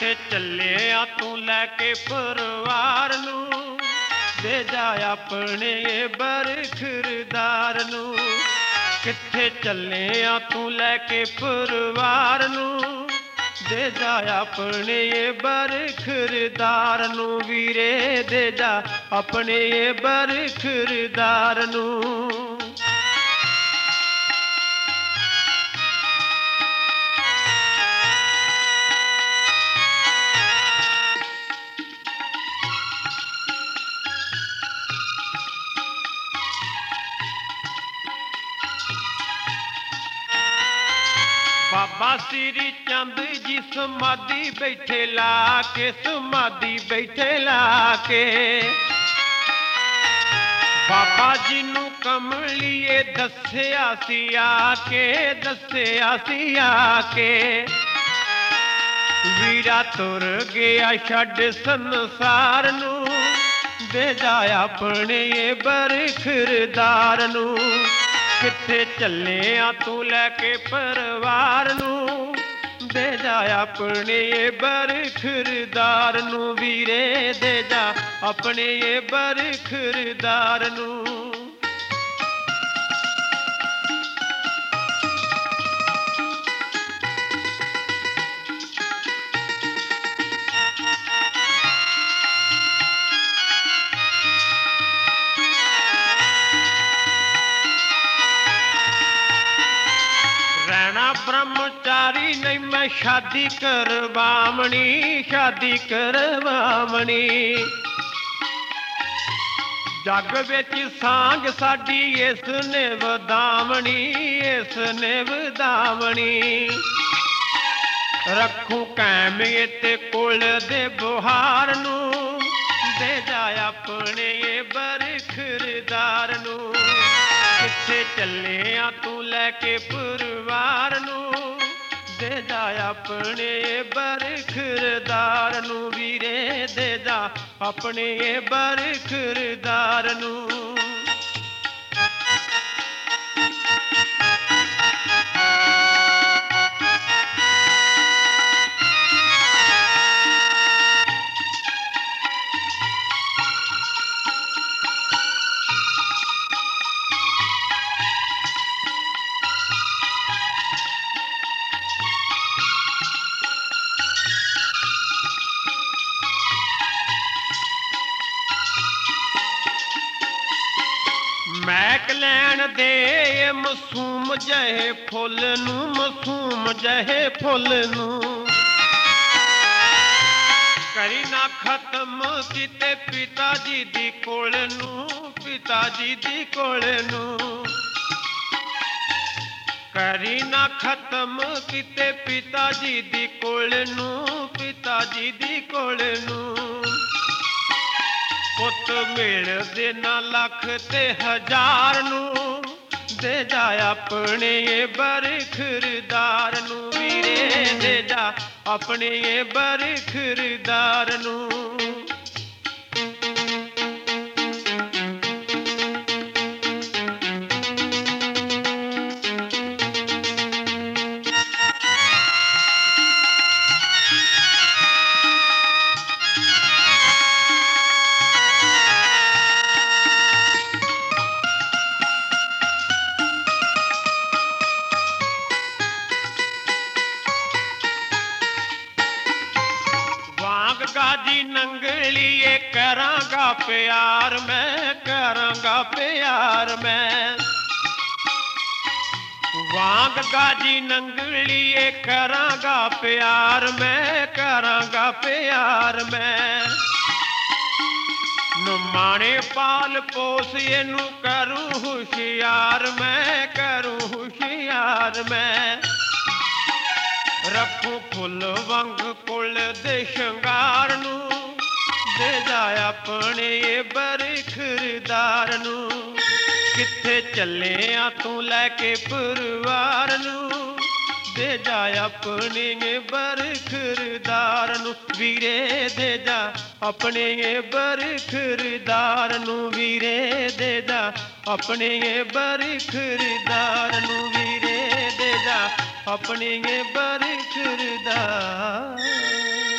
ਕਿੱਥੇ ਚੱਲਿਆ ਤੂੰ ਲੈ ਕੇ ਪਰਿਵਾਰ ਨੂੰ, ਦੇ ਜਾ ਆਪਣੇ ਬਰਖੁਰਦਾਰ ਨੂੰ। ਕਿੱਥੇ ਚੱਲਿਆ ਤੂੰ ਲੈ ਕੇ ਪਰਿਵਾਰ ਨੂੰ, ਦੇ ਜਾ ਆਪਣੇ ਬਰਖੁਰਦਾਰ ਨੂੰ। ਵੀਰੇ ਦੇ ਜਾ ਆਪਣੇ ਬਰਖੁਰਦਾਰ ਨੂੰ। ਬਾਬਾ ਸ੍ਰੀ ਚੰਦ ਜੀ ਸਮਾਧੀ ਬੈਠੇ ਲਾ ਕੇ, ਸਮਾਧੀ ਬੈਠੇ ਲਾ ਕੇ। ਬਾਬਾ ਜੀ ਨੂੰ ਕਮਲੀਏ ਦੱਸਿਆ ਸੀ ਆ ਕੇ, ਦੱਸਿਆ ਸੀ ਆ ਕੇ। ਵੀਰਾ ਤੁਰ ਗਿਆ ਛੱਡ ਸੰਸਾਰ ਨੂੰ, ਦੇ ਜਾ ਆਪਣੇ ਬਰਖੁਰਦਾਰ ਨੂੰ। ਕਿੱਥੇ ਚੱਲਿਆ ਤੂੰ ਲੈ ਕੇ ਪਰਿਵਾਰ ਨੂੰ, ਦੇ ਜਾ ਆਪਣੇ ਬਰਖੁਰਦਾਰ ਨੂੰ। ਵੀਰੇ ਦੇ ਜਾ ਆਪਣੇ ਬਰਖੁਰਦਾਰ ਨੂੰ। ਰਹਿਣਾ ਬ੍ਰਹਮਚਾਰੀ ਨਹੀਂ ਮੈਂ ਸ਼ਾਦੀ ਕਰਵਾਵਣੀ, ਸ਼ਾਦੀ ਕਰਵਾਵਣੀ। ਜੱਗ ਵਿੱਚ ਸਾਂਝ ਸਾਡੀ ਇਸ ਨੇ ਵਧਾਵਣੀ, ਇਸ ਨੇ ਵਧਾਵਣੀ। ਰੱਖੂ ਕਾਇਮ ਤੇ ਕੁਲ ਦੇ ਬੁਹਾਰ ਨੂੰ, ਦੇ ਜਾ ਆਪਣੇ ਬਰਖੁਰਦਾਰ ਨੂੰ। ਕਿੱਥੇ ਚੱਲਿਆ ਤੂੰ ਲੈ ਕੇ ਪਰਿਵਾਰ ਨੂੰ, ਦੇ ਜਾ ਆਪਣੇ ਬਰਖੁਰਦਾਰ ਨੂੰ। ਵੀਰੇ ਦੇ ਜਾ ਆਪਣੇ ਬਰਖੁਰਦਾਰ ਨੂੰ। ਮਹਿਕ ਲੈਣ ਦੇ ਮਾਸੂਮ ਜਿਹੇ ਫੁੱਲ ਨੂੰ, ਮਾਸੂਮ ਜਿਹੇ ਫੁੱਲ ਨੂੰ। ਕਰੀ ਨਾ ਖਤਮ ਕਿਤੇ ਪਿਤਾ ਜੀ ਦੀ ਕੋਲ ਨੂੰ, ਪਿਤਾ ਜੀ ਦੀ ਕੋਲ ਨੂੰ। ਕਰੀ ਨਾ ਖਤਮ ਕਿਤੇ ਪਿਤਾ ਜੀ ਦੀ ਕੋਲ ਨੂੰ, ਪਿਤਾ ਜੀ ਦੀ ਕੋਲ ਨੂੰ। ਪੁੱਤ ਮਿਲਦੇ ਨਾ ਲੱਖ ਤੇ ਹਜ਼ਾਰ ਨੂੰ, ਦੇ ਜਾ ਆਪਣੇ ਬਰਖੁਰਦਾਰ ਨੂੰ। ਵੀਰੇ ਦੇ ਜਾ ਆਪਣੇ ਬਰਖੁਰਦਾਰ ਨੂੰ। ਗਾਜੀ ਨੰਗਲੀਏ ਕਰਾਂਗਾ ਪਿਆਰ ਮੈਂ, ਕਰਾਂਗਾ ਪਿਆਰ ਮੈਂ। ਵਾਂਗ ਗਾਜੀ ਨੰਗਲੀਏ ਕਰਾਂਗਾ ਪਿਆਰ ਮੈਂ, ਕਰਾਂਗਾ ਪਿਆਰ ਮੈਂ। ਨੁਮਾਣੇ ਪਾਲ ਪੋਸ ਇਹਨੂੰ ਕਰੂ ਹੁਸ਼ਿਆਰ ਮੈਂ, ਕਰੂ ਹੁਸ਼ਿਆਰ ਮੈਂ। ਰੱਖੂ ਫੁੱਲ ਵਾਂਗ ਕੁਲ ਦੇ ਸ਼ਿੰਗਾਰ ਨੂੰ, ਦੇ ਜਾ ਆਪਣੇ ਬਰਖੁਰਦਾਰ ਨੂੰ। ਕਿੱਥੇ ਚੱਲਿਆ ਤੂੰ ਲੈ ਕੇ ਪਰਿਵਾਰ ਨੂੰ, ਦੇ ਜਾ ਆਪਣੇ ਬਰਖੁਰਦਾਰ ਨੂੰ। ਵੀਰੇ ਦੇ ਜਾ ਆਪਣੇ ਬਰਖੁਰਦਾਰ ਨੂੰ। ਵੀਰੇ ਦੇ ਜਾ ਆਪਣੇ ਬਰਖੁਰਦਾਰ ਨੂੰ। ਵੀਰੇ ਦੇ ਜਾ ਆਪਣੇ ਬਰਖੁਰਦਾਰ।